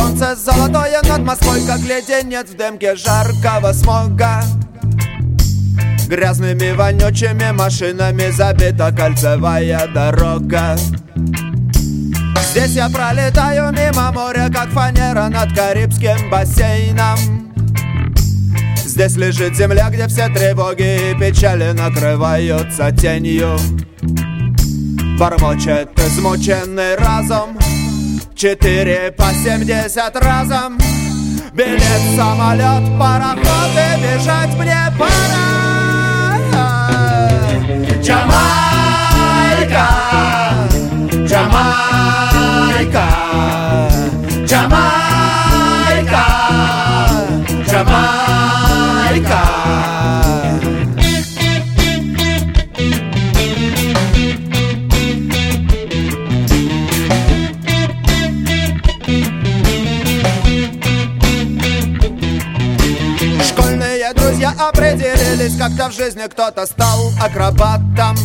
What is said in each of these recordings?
солнце золотое над Москвой, как леденец в дымке жаркого смога. Грязными вонючими машинами забита кольцевая дорога. Здесь я пролетаю мимо моря, как фанера над Карибским бассейном. Здесь лежит земля, где все тревоги и печали накрываются тенью. Бормочет измученный разум 4 по 70 разом. Билет, самолет, пароход, и бежать мне пора. Джамайка, Джамайка, Джамайка, Джамайка. Школьные друзья определились, как-то в жизни кто-то стал акробатом.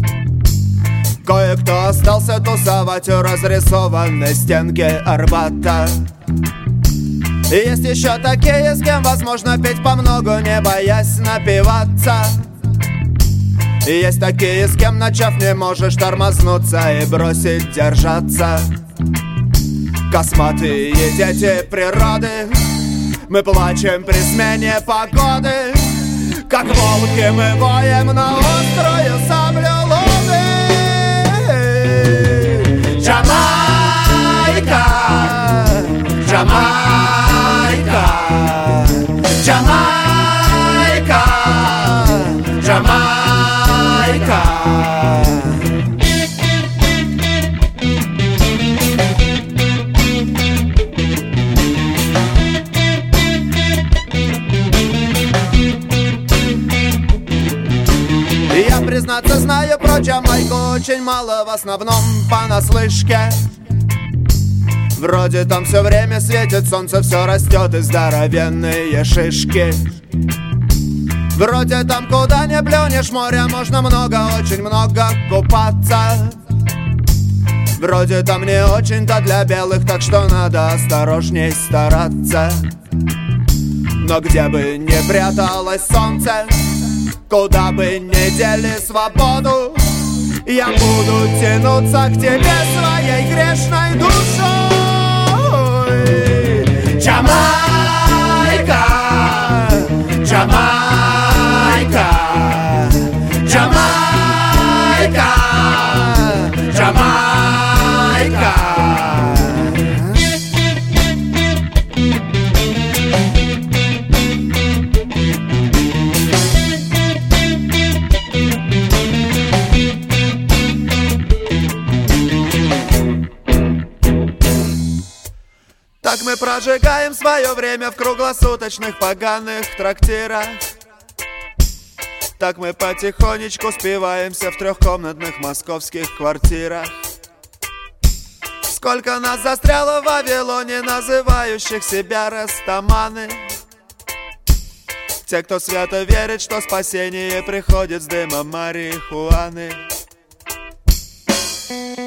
Кое-кто остался тусовать у разрисованной стенки Арбата. И есть еще такие, с кем возможно петь по многу, не боясь напиваться. И есть такие, с кем, начав, не можешь тормознуться и бросить держаться. Косматые дети природы, мы плачем при смене погоды. Как волки мы воем на острую саблю луны. Джамайка, Джамайка, Джамайка, Джамайка. Я, признаться, знаю про Джамайку очень мало, в основном понаслышке. Вроде там все время светит солнце, все растет и здоровенные шишки. Вроде там куда не плюнешь моря, можно много, очень много купаться. Вроде там не очень-то для белых, так что надо осторожней стараться. Но где бы не пряталось солнце, куда бы ни дели свободу, я буду тянуться к тебе своей грешной душой. Джамайка, Джамайка, Джамайка, Джамайка. Так мы прожигаем свое время в круглосуточных поганых трактирах. Так мы потихонечку спиваемся в трехкомнатных московских квартирах. Сколько нас застряло в Вавилоне, называющих себя растаманы. Те, кто свято верит, что спасение приходит с дымом марихуаны.